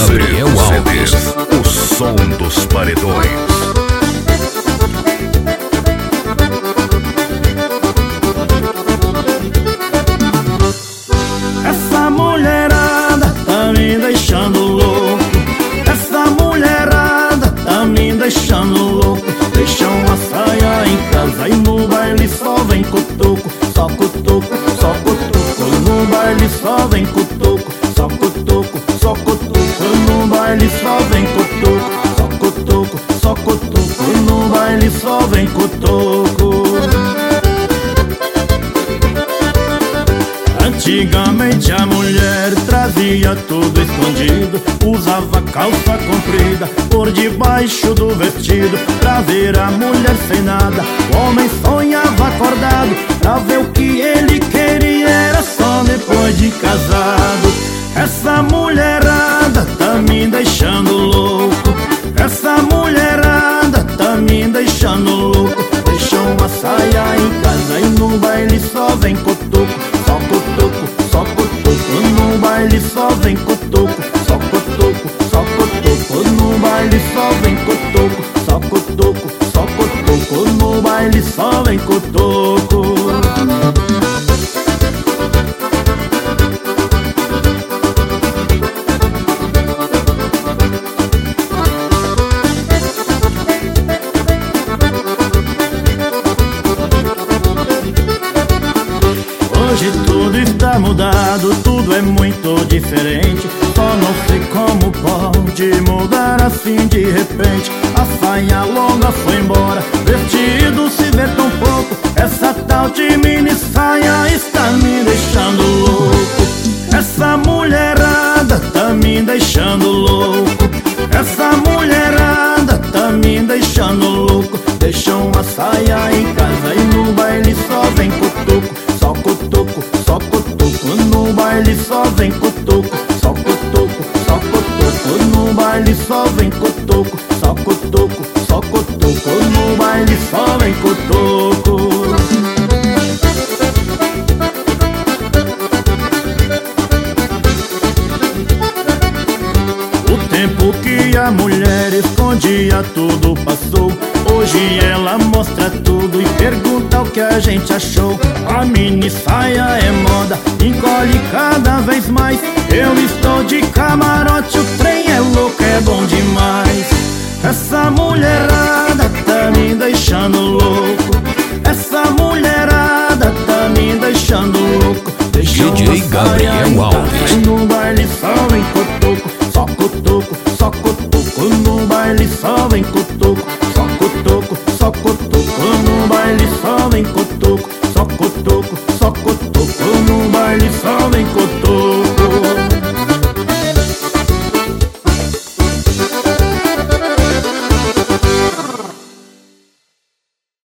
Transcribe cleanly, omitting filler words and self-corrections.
Gabriel Alves, o som dos paredões. Essa mulherada tá me deixando louco. Essa mulherada tá me deixando louco. Deixa uma saia em casa e no baile só vem cutuco. Só cutuco, só cutuco. No baile só vem cutuco. Só cutuco, só cutuco. No baile só vem cutuco. Só cutuco, só cutuco. No baile só vem cutuco. Antigamente a mulher trazia tudo escondido. Usava calça comprida por debaixo do vestido. Pra ver a mulher sem nada, o homem sonhava acordado. Pra ver o que ele queria era só depois de casado. Essa mulherada tá me deixando louco. Essa mulherada tá me deixando louco. Deixa uma saia em casa e no baile só vem cutuco. Só cutuco, só cutuco. No baile só vem cutuco. Só cutuco, só cutuco. No baile só vem cutuco. Só cutuco, só cutuco. No baile só vem cutuco. Hoje tudo está mudado, tudo é muito diferente. Só não sei como pode mudar assim de repente. A saia longa foi embora, vestido se vê tão pouco. Essa tal de mini saia está me deixando louco. Essa mulherada tá me deixando louco. Essa mulherada tá me deixando louco. Deixa uma saia em casa e no baile só vem cutuco. Só cutuco, só cutuco. No baile só vem cutuco. Só cutuco, só cutuco. No baile só vem cutuco. Só cutuco, só cutuco. No baile só vem cutuco. O tempo que a mulher escondia tudo passou. Hoje ela mostra tudo e pergunta o que a gente achou. A mini saia é moda, encolhe cada vez mais. Eu estou de camarote, o trem é louco, é bom demais. Essa mulherada tá me deixando louco. Essa mulherada tá me deixando louco. Deixa DJ Gabriel Alves. No baile só vem cutuco.